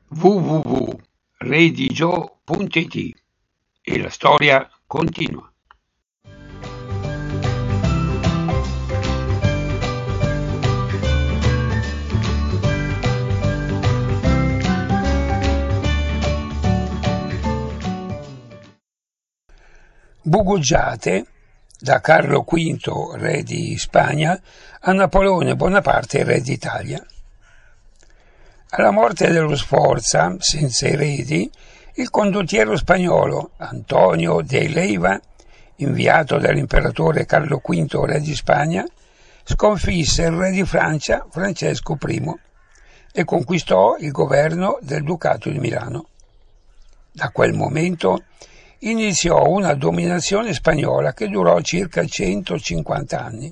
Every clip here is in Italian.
www.redigio.it e la storia continua. Bugugiate, da Carlo V, re di Spagna, a Napoleone Bonaparte, re d'Italia. Alla morte dello Sforza, senza eredi, il condottiero spagnolo Antonio de Leiva, inviato dall'imperatore Carlo V, re di Spagna, sconfisse il re di Francia Francesco I e conquistò il governo del Ducato di Milano. Da quel momento iniziò una dominazione spagnola che durò circa 150 anni.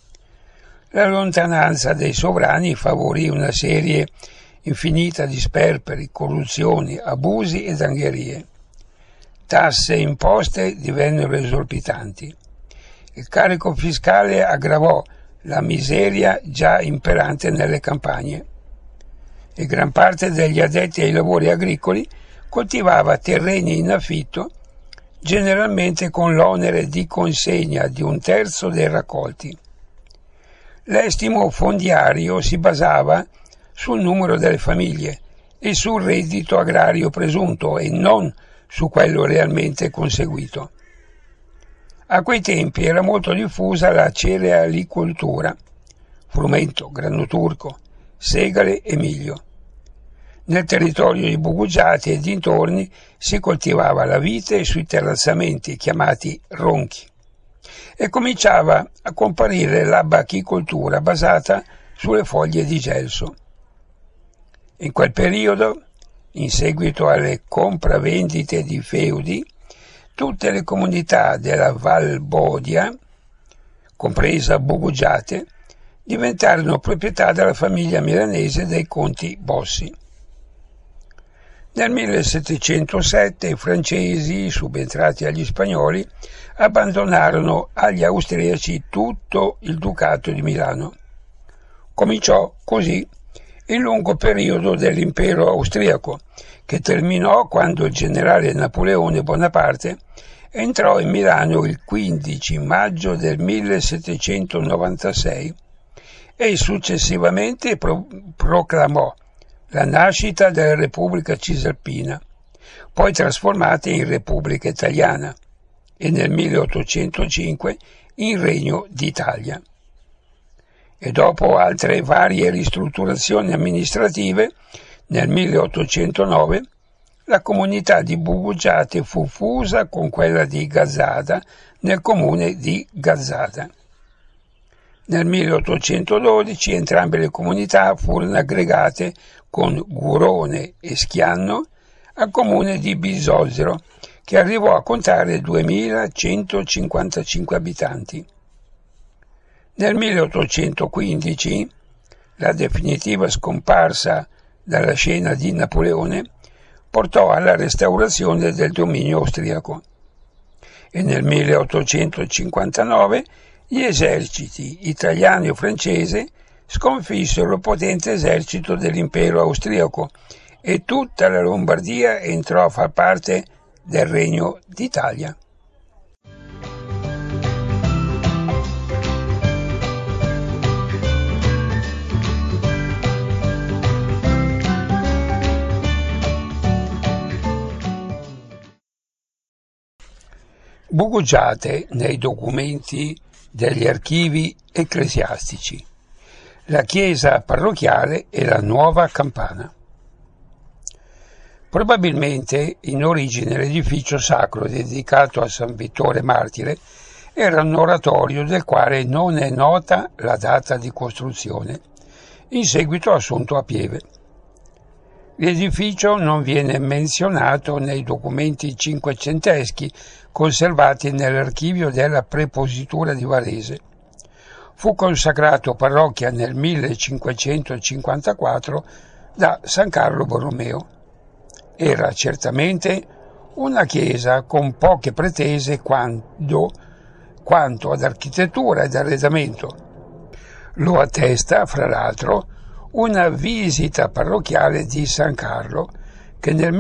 La lontananza dei sovrani favorì una serie infinita di sperperi, corruzioni, abusi ed angherie. Tasse e imposte divennero esorbitanti. Il carico fiscale aggravò la miseria già imperante nelle campagne e gran parte degli addetti ai lavori agricoli coltivava terreni in affitto, generalmente con l'onere di consegna di un terzo dei raccolti. L'estimo fondiario si basava sul numero delle famiglie e sul reddito agrario presunto e non su quello realmente conseguito. A quei tempi era molto diffusa la cerealicoltura, frumento, grano turco, segale e miglio. Nel territorio di Bugugiate e dintorni si coltivava la vite sui terrazzamenti chiamati ronchi e cominciava a comparire la bachicoltura basata sulle foglie di gelso. In quel periodo, in seguito alle compravendite di feudi, tutte le comunità della Valbodia, compresa Bugugiate, diventarono proprietà della famiglia milanese dei conti Bossi. Nel 1707 i francesi, subentrati agli spagnoli, abbandonarono agli austriaci tutto il Ducato di Milano. Cominciò così il lungo periodo dell'impero austriaco, che terminò quando il generale Napoleone Bonaparte entrò in Milano il 15 maggio del 1796 e successivamente proclamò la nascita della Repubblica Cisalpina, poi trasformata in Repubblica Italiana, e nel 1805 in Regno d'Italia. E dopo altre varie ristrutturazioni amministrative, nel 1809 la comunità di Bugugiate fu fusa con quella di Gazzada nel comune di Gazzada. Nel 1812 entrambe le comunità furono aggregate con Gurone e Schianno al comune di Bisozzero, che arrivò a contare 2155 abitanti. Nel 1815 la definitiva scomparsa dalla scena di Napoleone portò alla restaurazione del dominio austriaco e nel 1859 gli eserciti italiano e francese sconfissero il potente esercito dell'impero austriaco e tutta la Lombardia entrò a far parte del Regno d'Italia. Bugugiate nei documenti degli archivi ecclesiastici, la chiesa parrocchiale e la nuova campana. Probabilmente in origine l'edificio sacro dedicato a San Vittore Martire era un oratorio del quale non è nota la data di costruzione, in seguito assunto a pieve. L'edificio non viene menzionato nei documenti cinquecenteschi conservati nell'archivio della prepositura di Varese. Fu consacrato parrocchia nel 1554 da San Carlo Borromeo. Era certamente una chiesa con poche pretese quanto ad architettura ed arredamento. Lo attesta, fra l'altro, una visita parrocchiale di San Carlo che nel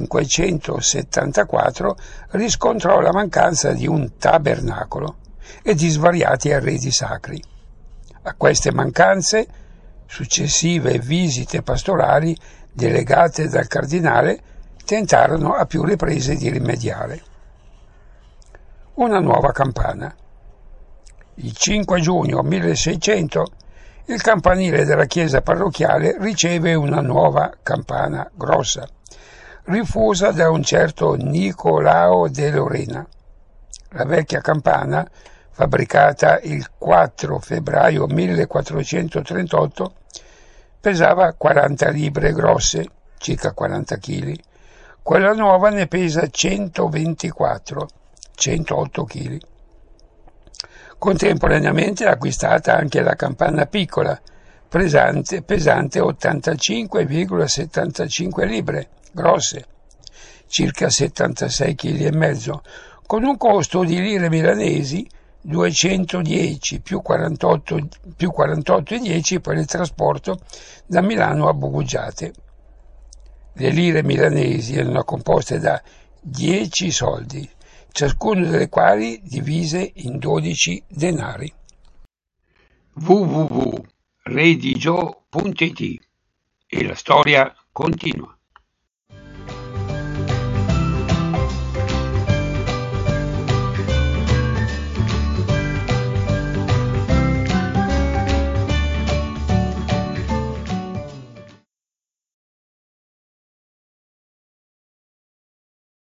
1574 riscontrò la mancanza di un tabernacolo e di svariati arredi sacri. A queste mancanze, successive visite pastorali delegate dal cardinale tentarono a più riprese di rimediare. Una nuova campana. Il 5 giugno 1600 il campanile della chiesa parrocchiale riceve una nuova campana grossa, rifusa da un certo Nicolao de Lorena. La vecchia campana, fabbricata il 4 febbraio 1438, pesava 40 libre grosse, circa 40 kg. Quella nuova ne pesa 124, 108 kg. Contemporaneamente è acquistata anche la campana piccola, pesante 85,75 libre grosse, circa 76 kg e mezzo, con un costo di lire milanesi 210 più 48,10 per il trasporto da Milano a Boguggiate. Le lire milanesi erano composte da 10 soldi, ciascuno delle quali divise in 12 denari. www.redigio.it e la storia continua.